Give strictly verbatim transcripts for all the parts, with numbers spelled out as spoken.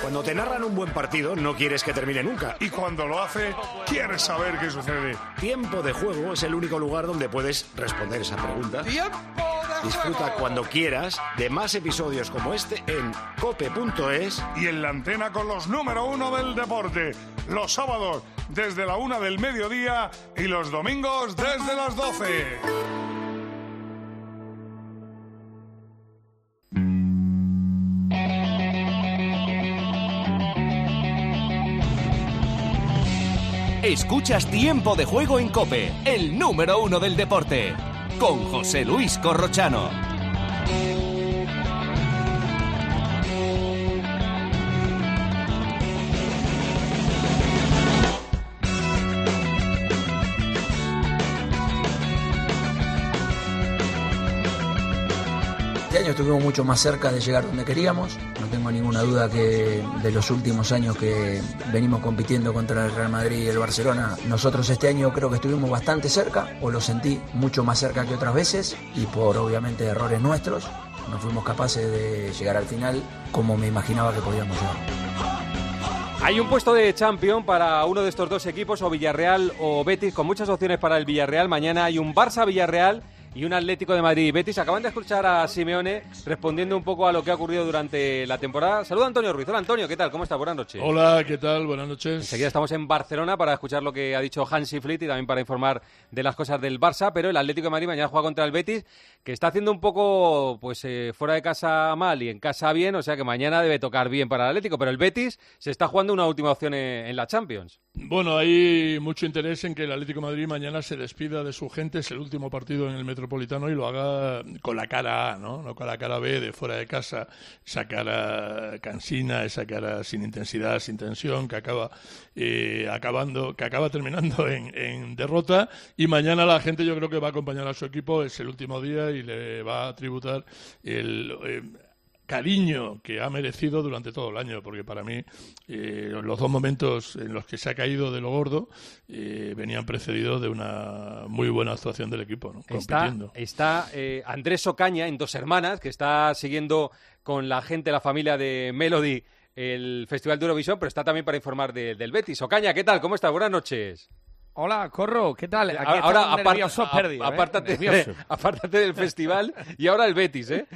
Cuando te narran un buen partido, no quieres que termine nunca. Y cuando lo hace, quieres saber qué sucede. Tiempo de Juego es el único lugar donde puedes responder esa pregunta. ¡Tiempo de Disfruta juego! cuando quieras de más episodios como este en cope punto es. Y en la antena con los número uno del deporte. Los sábados desde la una del mediodía y los domingos desde las doce. Escuchas Tiempo de Juego en COPE, el número uno del deporte, con José Luis Corrochano. Este año estuvimos mucho más cerca de llegar donde queríamos. No tengo ninguna duda que de los últimos años que venimos compitiendo contra el Real Madrid y el Barcelona, nosotros este año creo que estuvimos bastante cerca, o lo sentí mucho más cerca que otras veces, y por obviamente errores nuestros no fuimos capaces de llegar al final como me imaginaba que podíamos llegar. Hay un puesto de champion para uno de estos dos equipos, o Villarreal o Betis, con muchas opciones para el Villarreal. Mañana hay un Barça-Villarreal y un Atlético de Madrid y Betis. Acaban de escuchar a Simeone respondiendo un poco a lo que ha ocurrido durante la temporada. Saluda Antonio Ruiz. Hola Antonio, ¿qué tal? ¿Cómo estás? Buenas noches. Hola, ¿qué tal? Buenas noches. Enseguida estamos en Barcelona para escuchar lo que ha dicho Hansi Flick y también para informar de las cosas del Barça, pero el Atlético de Madrid mañana juega contra el Betis, que está haciendo un poco pues eh, fuera de casa mal y en casa bien, o sea que mañana debe tocar bien para el Atlético, pero el Betis se está jugando una última opción en, en la Champions. Bueno, hay mucho interés en que el Atlético de Madrid mañana se despida de su gente, es el último partido en el Metropolitano, y lo haga con la cara A, ¿no? No con la cara B de fuera de casa, esa cara cansina, esa cara sin intensidad, sin tensión, que acaba eh, acabando, que acaba terminando en, en derrota. Y mañana la gente yo creo que va a acompañar a su equipo, es el último día y le va a tributar el eh, cariño que ha merecido durante todo el año, porque para mí eh, los dos momentos en los que se ha caído de lo gordo eh, venían precedidos de una muy buena actuación del equipo, ¿no? Compitiendo. Está, está eh, Andrés Ocaña en Dos Hermanas, que está siguiendo con la gente, la familia de Melody, el Festival de Eurovisión, pero está también para informar de, del Betis. Ocaña, ¿qué tal? ¿Cómo estás? Buenas noches. Hola, Corro, ¿qué tal? Aquí ahora apart, nervioso, perdido, ¿eh? apártate, de, apártate del festival y ahora el Betis, ¿eh?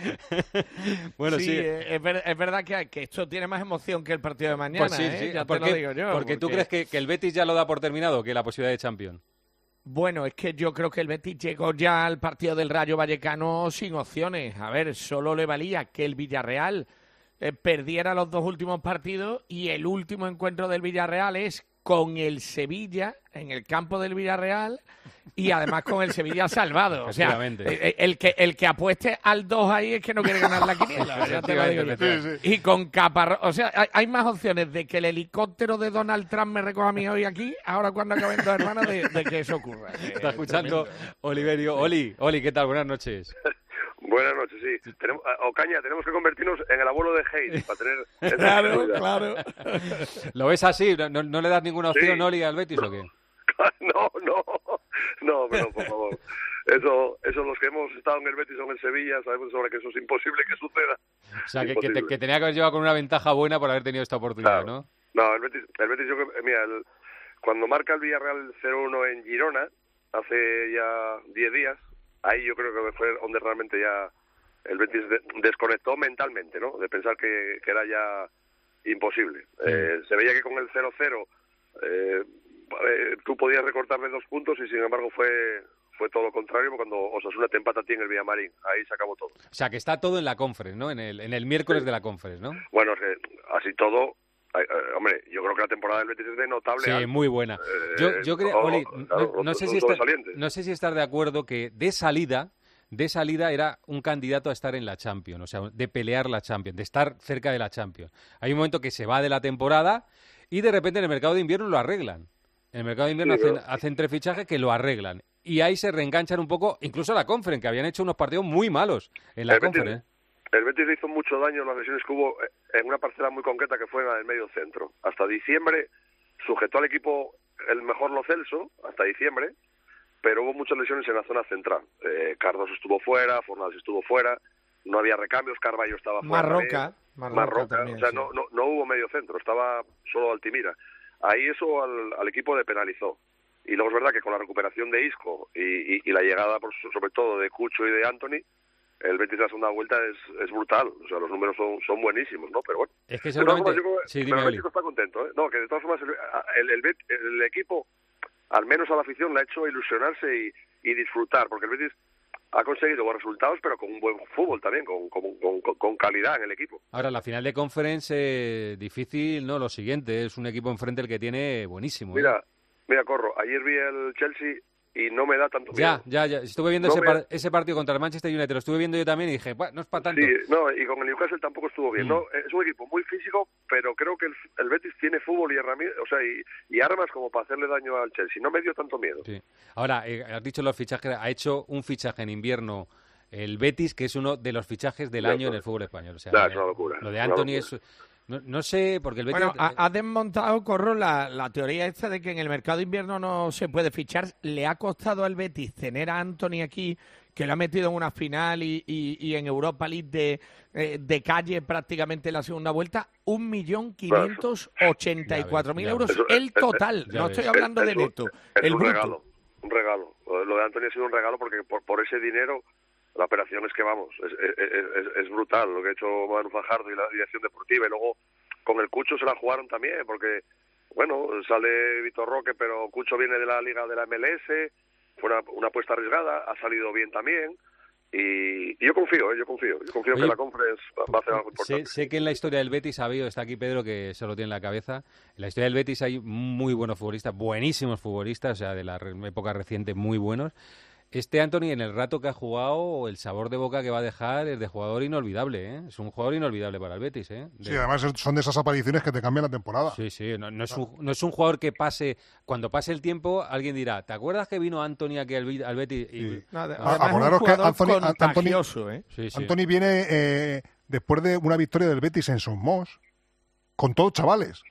Bueno, sí, sí. Es, ver, es verdad que, que esto tiene más emoción que el partido de mañana, pues sí, ¿eh? Sí. Ya ¿Por te qué? lo digo yo. Porque, porque tú crees que, que el Betis ya lo da por terminado, que la posibilidad de Champions. Bueno, es que yo creo que el Betis llegó ya al partido del Rayo Vallecano sin opciones. A ver, solo le valía que el Villarreal eh, perdiera los dos últimos partidos, y el último encuentro del Villarreal es con el Sevilla en el campo del Villarreal, y además con el Sevilla salvado. O sea, el, el que el que apueste al dos ahí es que no quiere ganar la quiniela. Ya te lo digo yo. Sí, sí. Y con Caparrós, o sea, hay, hay más opciones de que el helicóptero de Donald Trump me recoja a mí hoy aquí, ahora cuando acaben Dos Hermanas, de, de que eso ocurra. Está escuchando Oliverio. Oli, Oli, ¿qué tal? Buenas noches. Buenas noches, sí. Tenemos, Ocaña, tenemos que convertirnos en el abuelo de Hayes para tener... Claro, claro. ¿Lo ves así? ¿No, no le das ninguna opción, sí. Oli, al Betis o qué? No, no, no, pero por favor. Eso, eso los que hemos estado en el Betis o en el Sevilla sabemos sobre que eso es imposible que suceda. O sea, que, que, te, que tenía que haber llevado con una ventaja buena por haber tenido esta oportunidad, claro. ¿no? No, el Betis, el Betis yo creo, mira, el, cuando marca el Villarreal cero uno en Girona, hace ya diez días, ahí yo creo que fue donde realmente ya el Betis de, desconectó mentalmente, ¿no? De pensar que, que era ya imposible. Sí. Eh, se veía que con el cero cero eh, eh, tú podías recortarle dos puntos y sin embargo fue fue todo lo contrario cuando Osasuna te empata a ti en el Villamarín. Ahí se acabó todo. O sea, que está todo en la Conference, ¿no? En el, en el miércoles sí. de la Conference, ¿no? Bueno, es que así todo... Eh, hombre, yo creo que la temporada del Betis es de notable. Sí, muy buena. Eh, yo yo creo, Oli, no, claro, no, no, sé si está, no sé si estás de acuerdo que de salida... de salida era un candidato a estar en la Champions, o sea, de pelear la Champions, de estar cerca de la Champions. Hay un momento que se va de la temporada y de repente en el mercado de invierno lo arreglan. En el mercado de invierno sí, hacen, pero... hacen tres fichajes que lo arreglan. Y ahí se reenganchan un poco, incluso la Conference, que habían hecho unos partidos muy malos en la el Conference. Betis, el Betis le hizo mucho daño en las lesiones que hubo en una parcela muy concreta que fue en el medio centro. Hasta diciembre sujetó al equipo el mejor Lo Celso, hasta diciembre, pero hubo muchas lesiones en la zona central. Eh, Cardoso estuvo fuera, Fornals estuvo fuera, no había recambios, Carballo estaba fuera. Marroca, Marroca, también, o sea, sí. no, no, no hubo medio centro, estaba solo Altimira. Ahí eso al, al equipo le penalizó. Y luego es verdad que con la recuperación de Isco y, y, y la llegada, por, sobre todo, de Cucho y de Anthony, el Betis de la segunda vuelta es, es brutal. O sea, los números son, son buenísimos, ¿no? Pero bueno, es que seguramente... de todas formas, yo creo, sí, pero el Betis está contento, ¿eh? No, que de todas formas el, el, el, el equipo, al menos a la afición, le ha hecho ilusionarse y, y disfrutar, porque el Betis ha conseguido buenos resultados, pero con un buen fútbol también, con, con, con, con calidad en el equipo. Ahora, la final de Conference, eh, difícil, ¿no? Lo siguiente, es un equipo enfrente el que tiene buenísimo. Mira, ¿eh? mira, Corro, ayer vi el Chelsea y no me da tanto ya, miedo. Ya, ya, estuve viendo no ese, me... par ese partido contra el Manchester United, lo estuve viendo yo también y dije, bueno, no es para tanto. Sí, no, y con el Newcastle tampoco estuvo bien. Mm. No, es un equipo muy físico, pero creo que el, el Betis tiene fútbol y herramientas, o sea, y, y armas como para hacerle daño al Chelsea. No me dio tanto miedo. Sí. Ahora, eh, has dicho los fichajes, ha hecho un fichaje en invierno el Betis, que es uno de los fichajes del no, año no. en el fútbol español. O sea, no, es una locura. Lo de Anthony es... No, no sé, porque el Betis... Bueno, ha, ha desmontado, Corro, la, la teoría esta de que en el mercado de invierno no se puede fichar. Le ha costado al Betis tener a Anthony aquí, que lo ha metido en una final y, y, y en Europa League de, eh, de calle prácticamente en la segunda vuelta, un millón quinientos ochenta y cuatro mil euros eso, el total. Es, no estoy hablando es, de neto. Es el un bruto. regalo, un regalo. Lo de Anthony ha sido un regalo porque por, por ese dinero... La operación es que, vamos, es, es, es, es brutal lo que ha hecho Manu Fajardo y la dirección deportiva. Y luego con el Cucho se la jugaron también, porque, bueno, sale Vitor Roque, pero Cucho viene de la Liga de la M L S, fue una, una apuesta arriesgada, ha salido bien también. Y, y yo confío, ¿eh? yo confío, yo confío Oye, que la Conference va a hacer algo importante. Sé, sé que en la historia del Betis ha habido, está aquí Pedro que se lo tiene en la cabeza, en la historia del Betis hay muy buenos futbolistas, buenísimos futbolistas, o sea, de la época reciente muy buenos. Este Anthony, en el rato que ha jugado, el sabor de boca que va a dejar es de jugador inolvidable, ¿eh? Es un jugador inolvidable para el Betis, ¿eh? De... Sí, además son de esas apariciones que te cambian la temporada. Sí, sí, no, no, es un, no es un jugador que pase, cuando pase el tiempo, alguien dirá, ¿te acuerdas que vino Anthony aquí al, al Betis? Y... Sí. No, acordaros que Anthony, Anthony, ¿eh? sí, sí. Anthony viene eh, después de una victoria del Betis en Somos, con todos chavales.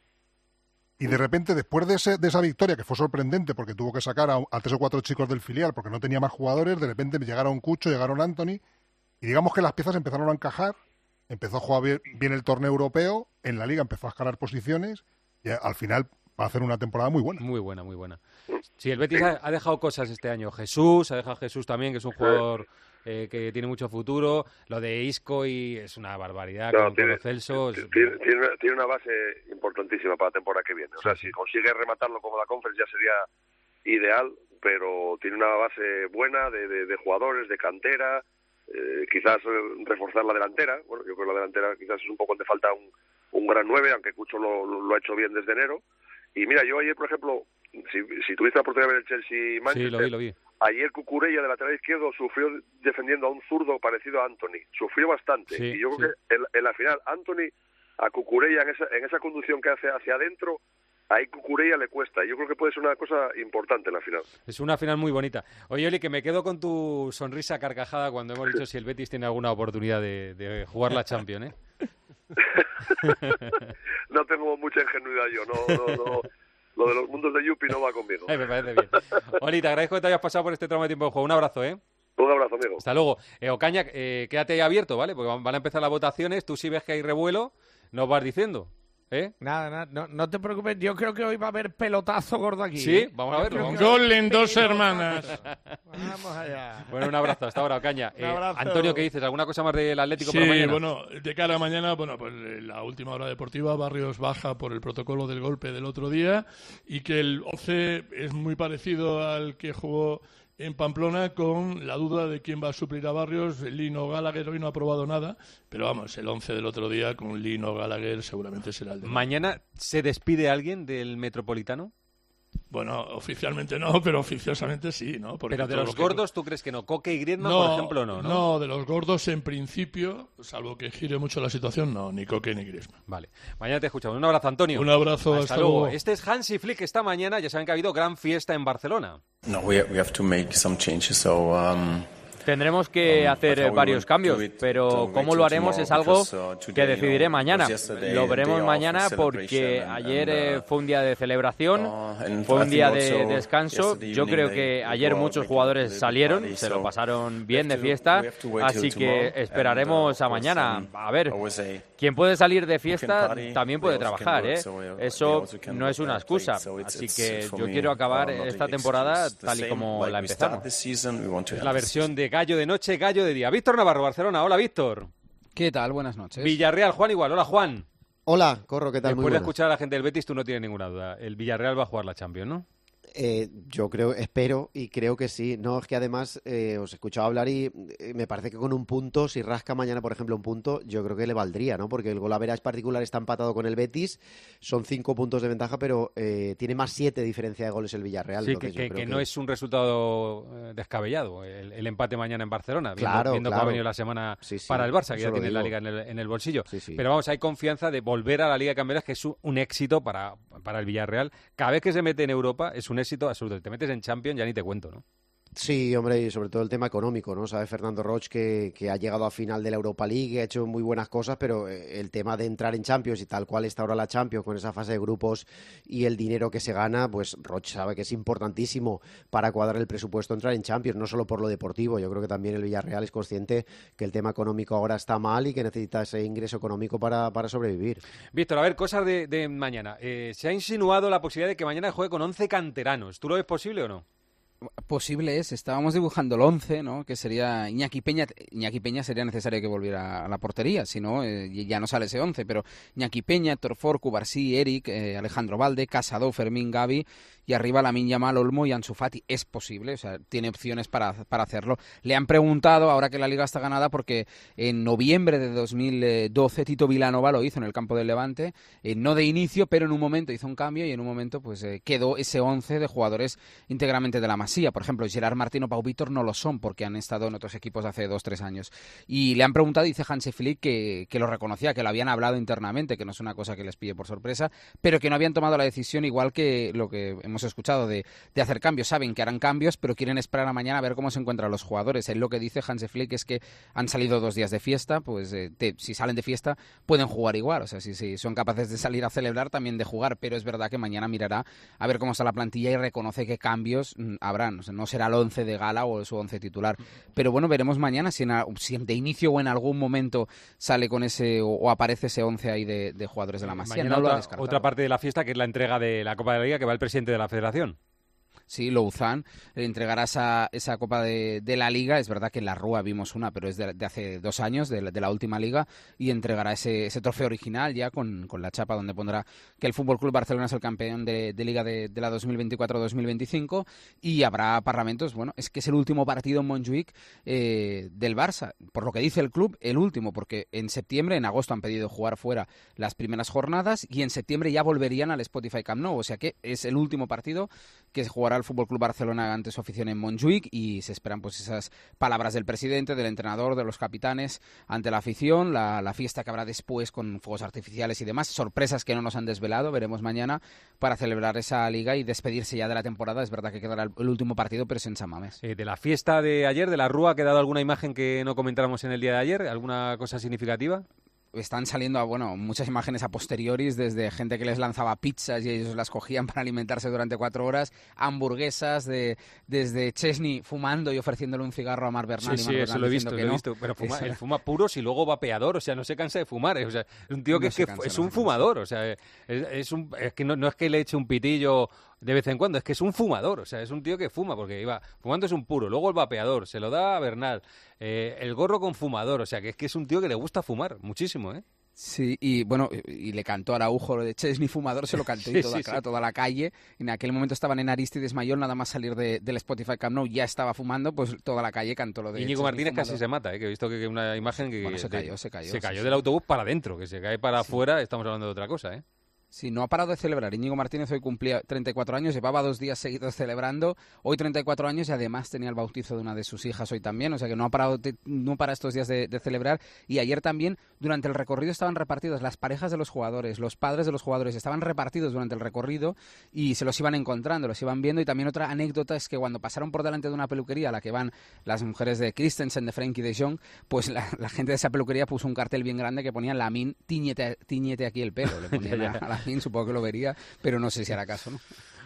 Y de repente, después de, ese, de esa victoria, que fue sorprendente porque tuvo que sacar a, a tres o cuatro chicos del filial porque no tenía más jugadores, de repente llegaron Cucho, llegaron Anthony, y digamos que las piezas empezaron a encajar, empezó a jugar bien, bien el torneo europeo, en la Liga empezó a escalar posiciones, y al final va a hacer una temporada muy buena. Muy buena, muy buena. Sí, el Betis ha, ha dejado cosas este año. Jesús, ha dejado a Jesús también, que es un jugador... Eh, que tiene mucho futuro, lo de Isco y es una barbaridad no, con, tiene, con Celso. Tiene, tiene, tiene una base importantísima para la temporada que viene. O sea, si consigue rematarlo como la Conference ya sería ideal, pero tiene una base buena de, de, de jugadores, de cantera, eh, quizás reforzar la delantera. Bueno, yo creo que la delantera quizás es un poco donde falta un, un gran nueve, aunque Cucho lo, lo, lo ha hecho bien desde enero. Y mira, yo ayer, por ejemplo, si, si tuviste la oportunidad de ver el Chelsea-Manchester, sí, lo vi, lo vi. Ayer Cucurella, de lateral izquierdo, sufrió defendiendo a un zurdo parecido a Anthony. Sufrió bastante. Sí, y yo creo sí. que en, en la final, Anthony a Cucurella, en esa, en esa conducción que hace hacia adentro, ahí Cucurella le cuesta. Yo creo que puede ser una cosa importante en la final. Es una final muy bonita. Oye, Oli, que me quedo con tu sonrisa carcajada cuando hemos dicho si el Betis tiene alguna oportunidad de, de jugar la Champions, ¿eh? No tengo mucha ingenuidad yo, no... no, no. Lo de los mundos de Yupi no va conmigo. Ay, me parece bien. Oli, te agradezco que te hayas pasado por este tramo de tiempo de juego. Un abrazo, ¿eh? Un abrazo, amigo. Hasta luego. Eh, Ocaña, eh, quédate ahí abierto, ¿vale? Porque van a empezar las votaciones. Tú si ves que hay revuelo, nos vas diciendo. ¿Eh? Nada, nada, no, no te preocupes, yo creo que hoy va a haber pelotazo gordo aquí. Sí, ¿eh? Vamos a verlo. Gol en dos hermanas. Vamos allá. Bueno, un abrazo, hasta ahora, Ocaña. Eh, Antonio, ¿qué dices? ¿Alguna cosa más del Atlético sí, por la mañana? Bueno, de cara a mañana, bueno, pues la última hora deportiva, Barrios baja por el protocolo del golpe del otro día y que el once es muy parecido al que jugó en Pamplona, con la duda de quién va a suplir a Barrios. Lino Gallagher hoy no ha probado nada, pero vamos, el once del otro día con Lino Gallagher seguramente será el de ¿Mañana se despide alguien del Metropolitano? Bueno, oficialmente no, pero oficiosamente sí, ¿no? Porque pero de los gordos, que... ¿tú crees que no? ¿Coque y Griezmann, no, por ejemplo, no, no? No, de los gordos en principio, salvo que gire mucho la situación, no, ni Coque ni Griezmann. Vale, mañana te escuchamos. Un abrazo, Antonio. Un abrazo, hasta, hasta luego. luego. Este es Hansi Flick esta mañana, ya saben que ha habido gran fiesta en Barcelona. No, we we have to make some changes, so um... Tendremos que hacer varios cambios, pero cómo lo haremos es algo que decidiré mañana. Lo veremos mañana porque ayer fue un día de celebración, fue un día de descanso. Yo creo que ayer muchos jugadores salieron, se lo pasaron bien de fiesta, así que esperaremos a mañana. A ver, quien puede salir de fiesta también puede trabajar, ¿eh? Eso no es una excusa. Así que yo quiero acabar esta temporada tal y como la empezamos. Es la versión de gallo de noche, gallo de día. Víctor Navarro, Barcelona. Hola, Víctor. ¿Qué tal? Buenas noches. Villarreal, Juan igual. Hola, Juan. Hola, Corro, ¿qué tal? Después de escuchar a la gente del Betis, tú no tienes ninguna duda. El Villarreal va a jugar la Champions, ¿no? Eh, yo creo, espero y creo que sí. No, es que además eh, os he escuchado hablar y eh, me parece que con un punto, si rasca mañana, por ejemplo, un punto, yo creo que le valdría, ¿no? Porque el Gol-Average particular está empatado con el Betis, son cinco puntos de ventaja, pero eh, tiene más siete diferencia de goles el Villarreal. Sí, que, que, que no es un resultado eh, descabellado el, el empate mañana en Barcelona, viendo, claro, viendo claro. cómo ha venido la semana sí, sí, para el Barça, que ya tiene digo. la Liga en el, en el bolsillo. Sí, sí. Pero vamos, hay confianza de volver a la Liga de Campeones, que es un, un éxito para, para el Villarreal. Cada vez que se mete en Europa es un éxito absoluto. Te metes en Champions, ya ni te cuento, ¿no? Sí, hombre, y sobre todo el tema económico, ¿no? Sabe Fernando Roig que, que ha llegado a final de la Europa League, ha hecho muy buenas cosas, pero el tema de entrar en Champions y tal cual está ahora la Champions, con esa fase de grupos y el dinero que se gana, pues Roig sabe que es importantísimo para cuadrar el presupuesto entrar en Champions, no solo por lo deportivo. Yo creo que también el Villarreal es consciente que el tema económico ahora está mal y que necesita ese ingreso económico para, para sobrevivir. Víctor, a ver, cosas de, de mañana. Eh, se ha insinuado la posibilidad de que mañana juegue con once canteranos. ¿Tú lo ves posible o no? Posible es, estábamos dibujando el once, ¿no? Que sería Iñaki Peña. Iñaki Peña sería necesario que volviera a la portería, si no, eh, ya no sale ese once, pero Iñaki Peña, Torfor, Cubarsí, Eric, eh, Alejandro Valde, Casado, Fermín, Gavi, y arriba Lamine Yamal, Olmo y Ansu Fati. Es posible, o sea, tiene opciones para, para hacerlo. Le han preguntado, ahora que la Liga está ganada, porque en noviembre de dos mil doce Tito Vilanova lo hizo en el campo del Levante, eh, no de inicio, pero en un momento hizo un cambio y en un momento pues eh, quedó ese once de jugadores íntegramente de la Masía. Por ejemplo, Gerard Martín o Pau Vítor no lo son porque han estado en otros equipos de hace dos, tres años. Y le han preguntado, dice Hansi Flick, que, que lo reconocía, que lo habían hablado internamente, que no es una cosa que les pille por sorpresa, pero que no habían tomado la decisión, igual que lo que hemos escuchado de, de hacer cambios. Saben que harán cambios, pero quieren esperar a mañana a ver cómo se encuentran los jugadores. Él lo que dice Hansi Flick es que han salido dos días de fiesta, pues eh, te, si salen de fiesta pueden jugar igual. O sea, si, si son capaces de salir a celebrar, también de jugar, pero es verdad que mañana mirará a ver cómo está la plantilla y reconoce qué cambios mm, habrán. O sea, no será el once de gala o su once titular. Pero bueno, veremos mañana si, en, si de inicio o en algún momento sale con ese o, o aparece ese once ahí de, de jugadores de la Masía. Mañana no otra, lo otra parte de la fiesta, que es la entrega de la Copa de la Liga, que va el presidente de la Federación. Sí, Louzán le entregará esa, esa Copa de, de la Liga. Es verdad que en la Rúa vimos una, pero es de, de hace dos años, de, de la última Liga, y entregará ese, ese trofeo original ya con, con la chapa donde pondrá que el F C Barcelona es el campeón de, de Liga de, de la dos mil veinticuatro dos mil veinticinco, y habrá parlamentos. Bueno, es que es el último partido en Montjuic eh, del Barça, por lo que dice el club, el último, porque en septiembre, en agosto han pedido jugar fuera las primeras jornadas y en septiembre ya volverían al Spotify Camp Nou, o sea que es el último partido que se jugará el F C Barcelona ante su afición en Montjuic, y se esperan pues esas palabras del presidente, del entrenador, de los capitanes ante la afición, la, la fiesta que habrá después con fuegos artificiales y demás, sorpresas que no nos han desvelado, veremos mañana, para celebrar esa liga y despedirse ya de la temporada. Es verdad que quedará el, el último partido, pero es en San Mamés. Eh, de la fiesta de ayer, de la Rúa, ¿ha quedado alguna imagen que no comentáramos en el día de ayer? ¿Alguna cosa significativa? Están saliendo, bueno, muchas imágenes a posteriori, desde gente que les lanzaba pizzas y ellos las cogían para alimentarse durante cuatro horas, hamburguesas, de, desde Chesney fumando y ofreciéndole un cigarro a Mar Bernal. Sí, y Mar sí, Bernal eso lo he visto, lo he no. visto, pero fuma, él fuma puros y luego vapeador, o sea, no se cansa de fumar, o sea, es un tío que, no es, que cansa, es un no fumador, o sea, es, es, un, es que no, no es que le eche un pitillo de vez en cuando, es que es un fumador, o sea, es un tío que fuma, porque iba fumando es un puro, luego el vapeador, se lo da a Bernal, eh, el gorro con fumador, o sea, que es que es un tío que le gusta fumar muchísimo, ¿eh? Sí, y bueno, y le cantó a Araujo lo de Chesney fumador, se lo cantó y toda, sí, sí, claro, sí. toda la calle. En aquel momento estaban en Aristides Mayor, nada más salir de, del Spotify Camp Nou ya estaba fumando, pues toda la calle cantó lo de Íñigo Chesney Martínez fumador. Casi se mata, ¿eh? Que he visto que una imagen que... Bueno, se cayó, se cayó. Se cayó sí, del sí. autobús para adentro, que se cae para sí. afuera, estamos hablando de otra cosa, ¿eh? Sí, no ha parado de celebrar. Íñigo Martínez hoy cumplía treinta y cuatro años, llevaba dos días seguidos celebrando, hoy treinta y cuatro años, y además tenía el bautizo de una de sus hijas hoy también, o sea que no ha parado de, no para estos días de, de celebrar. Y ayer también, durante el recorrido, estaban repartidos las parejas de los jugadores, los padres de los jugadores, estaban repartidos durante el recorrido y se los iban encontrando, los iban viendo. Y también otra anécdota es que cuando pasaron por delante de una peluquería a la que van las mujeres de Christensen, de Frenkie de Jong, pues la, la gente de esa peluquería puso un cartel bien grande que ponía Lamine, tiñete, tiñete aquí el pelo, le ponían a, a Lamine, supongo que lo vería, pero no sé si hará caso, ¿no?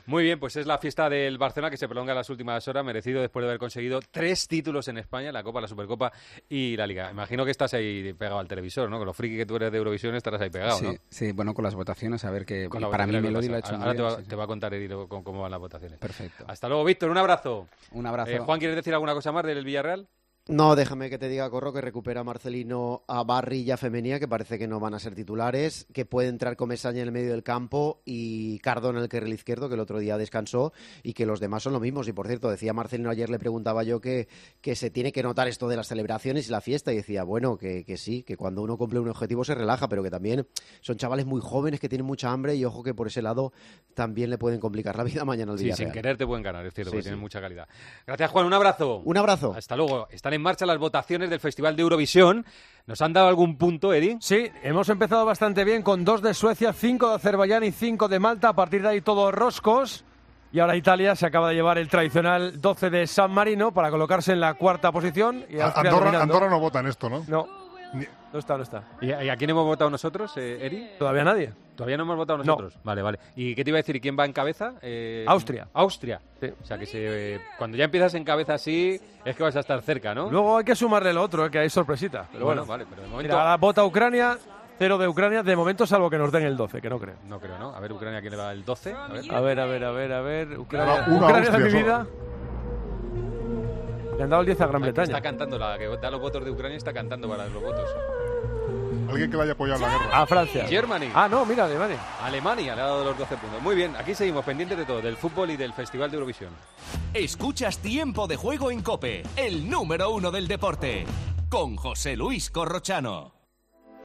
Muy bien, pues es la fiesta del Barcelona que se prolonga en las últimas horas, merecido después de haber conseguido tres títulos en España, la Copa, la Supercopa y la Liga. Imagino que estás ahí pegado al televisor, ¿no? Con lo friki que tú eres de Eurovisión estarás ahí pegado, sí, ¿no? Sí, bueno, con las votaciones, a ver qué... Para mí Melody lo ha hecho Ahora muy te, va, bien, sí. te va a contar Eri con cómo van las votaciones. Perfecto. Hasta luego, Víctor, un abrazo. Un abrazo. Eh, Juan, ¿quieres decir alguna cosa más del Villarreal? No, déjame que te diga, Corro, que recupera Marcelino a Barry y a Femenía, que parece que no van a ser titulares, que puede entrar Comesaña en el medio del campo y Cardona en el carril izquierdo, que el otro día descansó, y que los demás son lo mismos. Y por cierto, decía Marcelino, ayer le preguntaba yo que, que se tiene que notar esto de las celebraciones y la fiesta, y decía, bueno, que, que sí, que cuando uno cumple un objetivo se relaja, pero que también son chavales muy jóvenes que tienen mucha hambre, y ojo que por ese lado también le pueden complicar la vida mañana al Villarreal. Sí, sin querer te pueden ganar, es cierto, sí, porque sí. tienen mucha calidad. Gracias, Juan, un abrazo. Un abrazo. Hasta luego. Están en marcha las votaciones del Festival de Eurovisión. ¿Nos han dado algún punto, Eri? Sí, hemos empezado bastante bien con dos de Suecia, cinco de Azerbaiyán y cinco de Malta. A partir de ahí todos roscos. Y ahora Italia se acaba de llevar el tradicional doce de San Marino para colocarse en la cuarta posición. Y Andorra, Andorra no vota en esto, ¿no? No. No está, no está. ¿Y a, y a quién hemos votado nosotros, eh, Eri? Todavía nadie. ¿Todavía no hemos votado nosotros? No. Vale, vale. ¿Y qué te iba a decir? ¿Quién va en cabeza? Eh, Austria. Austria. Sí. O sea, que se, eh, cuando ya empiezas en cabeza así, es que vas a estar cerca, ¿no? Luego hay que sumarle lo otro, eh, que hay sorpresita. Pero bueno, bueno, vale, pero de momento... Mira, ahora vota Ucrania, cero de Ucrania, de momento, salvo que nos den el doce, que no creo. No creo, ¿no? A ver, Ucrania, ¿quién le va el doce? A ver, a ver, a ver, a ver. A ver. Ucrania, no, Ucrania Austria, de mi vida. Le han dado el diez a Gran la Bretaña. Está cantando, la que da los votos de Ucrania está cantando para los votos. Alguien que le haya apoyado la guerra. A Francia. Germany. Ah, no, mira, Alemania. Alemania le ha dado los doce puntos. Muy bien, aquí seguimos pendientes de todo, del fútbol y del Festival de Eurovisión. Escuchas Tiempo de Juego en COPE, el número uno del deporte, con José Luis Corrochano.